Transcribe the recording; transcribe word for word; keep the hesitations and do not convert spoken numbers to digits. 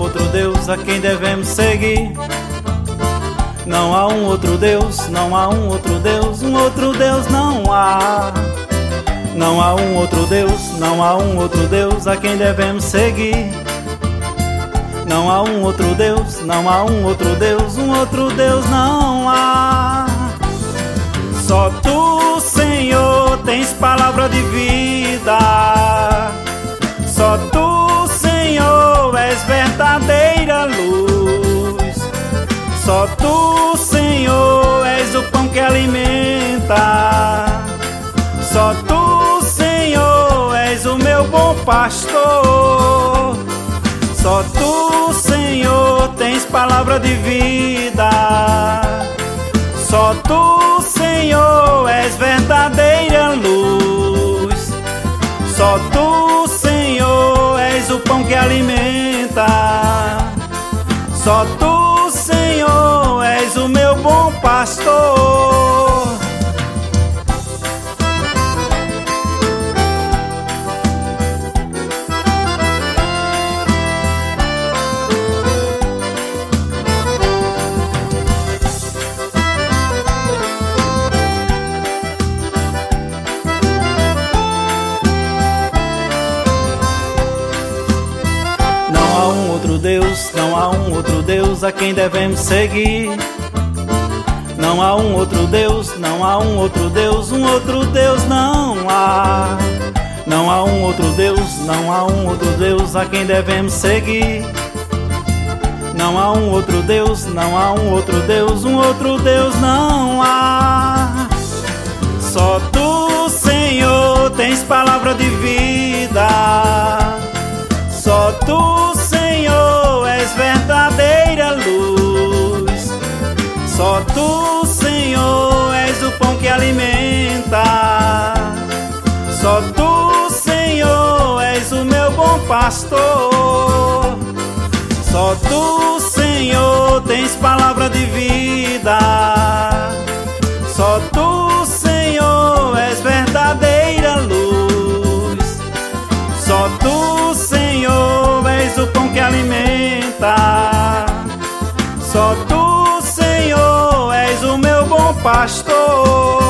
outro Deus a quem devemos seguir. Não há um outro Deus, não há um outro Deus, um outro Deus não há. Não há um outro Deus, não há um outro Deus a quem devemos seguir. Não há um outro Deus, não há um outro Deus, um outro Deus não há. Só tu, Senhor, tens palavra de vida. Só tu, Senhor, és verdadeira luz. Só tu, Senhor, és o pão que alimenta. Só tu, Senhor, és o meu bom pastor. Só tu, Senhor, tens palavra de vida. Só tu, Senhor, és verdadeira luz. Só tu, Senhor, és o pão que alimenta. Só tu, Senhor, és o meu bom pastor. Não há um outro Deus, não há um outro Deus a quem devemos seguir. Não há um outro Deus, não há um outro Deus, um outro Deus não há. Não há um outro Deus, não há um outro Deus a quem devemos seguir. Não há um outro Deus, não há um outro Deus, um outro Deus não há. Só tu, Senhor, tens palavra de vida. Só tu, Senhor, és verdadeira luz. Só tu, Senhor, és o pão que alimenta. Só tu, Senhor, és o meu bom pastor. Só tu, Senhor, tens palavra de vida. Só tu, Senhor, és verdadeira luz. Só tu, Senhor, és o pão que alimenta. Só tu, Senhor, és o meu bom pastor.